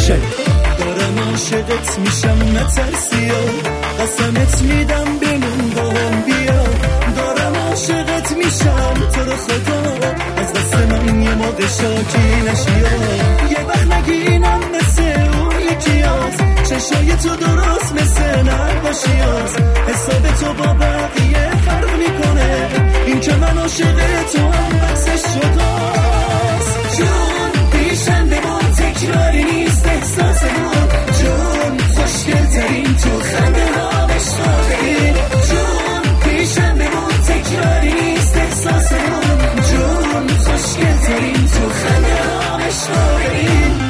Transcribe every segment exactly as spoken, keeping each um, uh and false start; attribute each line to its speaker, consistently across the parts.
Speaker 1: میشه.
Speaker 2: دارم عاشقت میشم نترسیا، قسمت میدم بمون با هم بیا. دارم عاشقت میشم تو رو خدا، از دست من یه موقع شاکی نشیا. یه وقت نگی اینم مثل اون یکی هست، چشای تو درست مثل نقاشیاست. حساب تو با بقیه فرق میکنه، این که من عاشق تو هم بحثش شداست. جون پیشم بمون تکراری نیست احساسمون، جون خوشگل ترین تو خنده ها بشتاقین. جون پیشم بمون تکراری نیست احساسمون، جون خوشگل ترین تو خنده ها بشتاقین.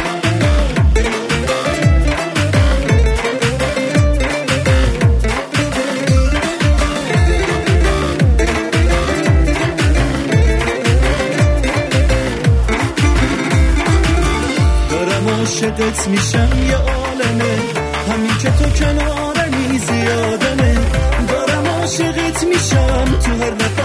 Speaker 2: عاشقت میشم یه عالمه، همین که تو کنارمی زیادمه. دارم عاشقت میشم تو هر